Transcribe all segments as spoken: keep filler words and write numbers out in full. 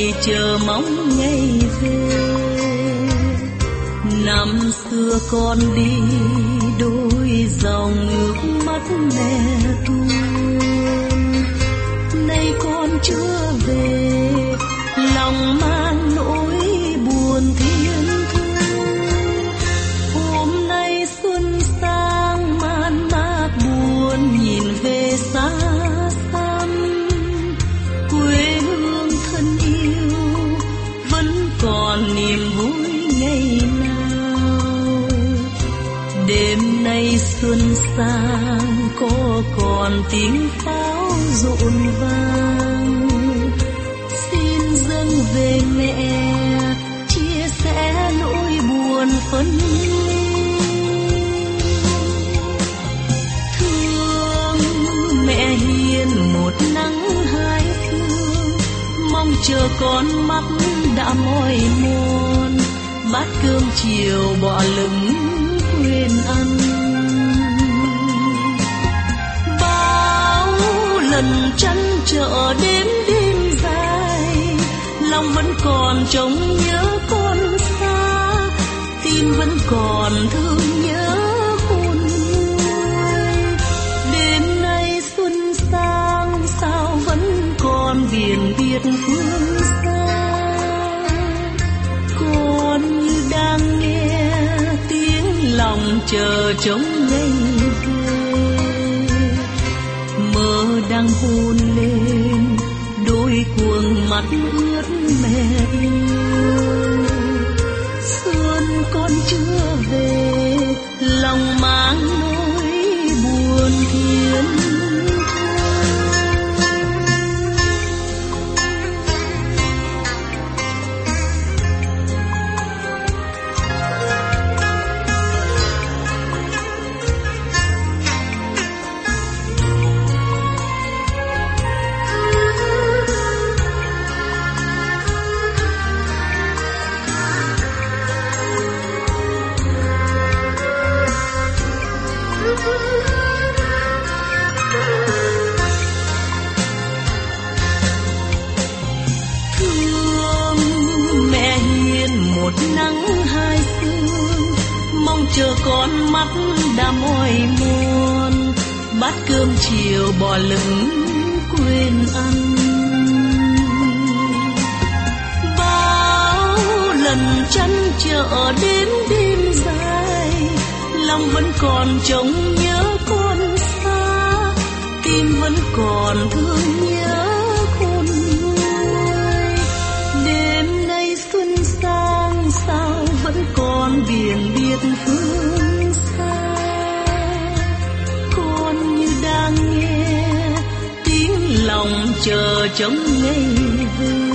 ngày chờ mong ngày về. Năm xưa con đi đôi dòng nước mắt mẹ tuôn, nay con chưa về lòng mang nỗi buồn thiên thương. Hôm nay xuân sang man mác buồn nhìn về xa xăm, quê hương thân yêu vẫn còn niềm vui ngày nào. Đêm nay xuân sang có còn tiếng pháo rộn vang, xin dâng về mẹ chia sẻ nỗi buồn phân ly. Thương mẹ hiền một nắng hai thương, mong chờ con mắt đã mỏi mòn, bát cơm chiều bỏ lửng quên ăn. Bao lần chăn trở đêm đêm dài, lòng vẫn còn trông nhớ con xa, tim vẫn còn thương nhớ khôn nguôi. Đêm nay xuân sang sao vẫn còn biển biệt phương xa, con như đang nghe tiếng lòng chờ trông ngày về. Mơ đang hôn lên đôi cuồng mắt ướt mẹ yêu. Xuân con chưa về lòng mang nỗi buồn thiên chờ con mắt đã mỏi mòn, bát cơm chiều bỏ lửng quên ăn. Bao lần chăn trở đêm đêm dài, lòng vẫn còn trông nhớ con xa, tim vẫn còn thương nhớ khôn nguôi. Đêm nay xuân sang sao vẫn còn biển biệt phương xa, con như đang nghe tiếng lòng chờ trông ngày về.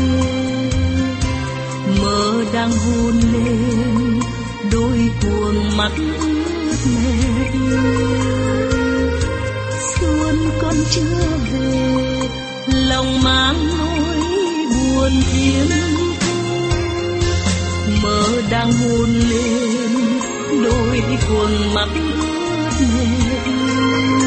Mơ đang hôn lên đôi cuồng mắt ướt mẹ yêu. Xuân con chưa về lòng mang nỗi buồn thiên. Mơ đang hôn lên đôi cuồng mắt ướt mẹ yêu.